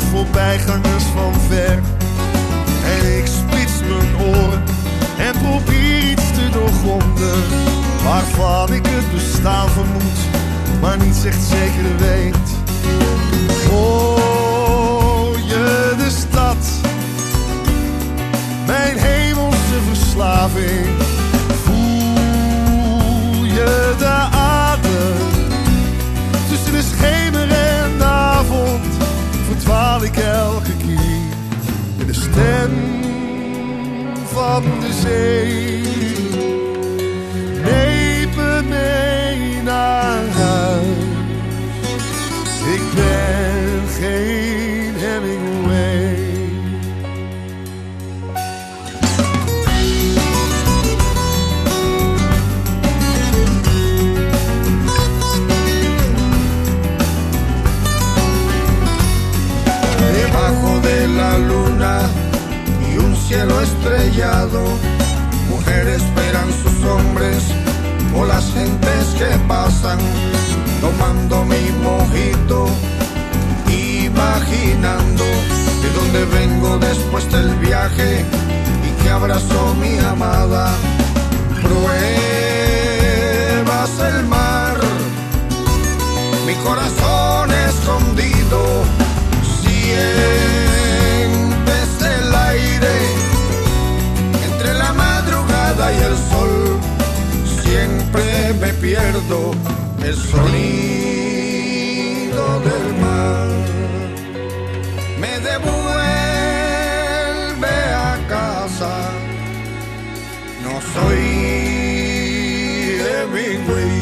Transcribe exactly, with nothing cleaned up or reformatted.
voorbijgangers van ver. En ik spits mijn oren en probeer iets te doorgronden, waarvan ik het bestaan vermoed, maar niet echt zeker weet. Hoor je de stad, mijn hemelse verslaving? Voel je de adem tussen de schemer en de avond? Verdwaal ik elke keer in de stem van de zee. Neem me mee naar huis, ik ben geen Hemingway. Debajo de la luna y un cielo estrellado, mujeres esperan sus hombres o las gentes que pasan, tomando mi mojito, imaginando de dónde vengo después del viaje y que abrazó mi amada. Pruebas el mar, mi corazón escondido, sientes el aire entre la madrugada y el sol. Siempre me pierdo el sonido del mar, me devuelve a casa. No soy Hemingway.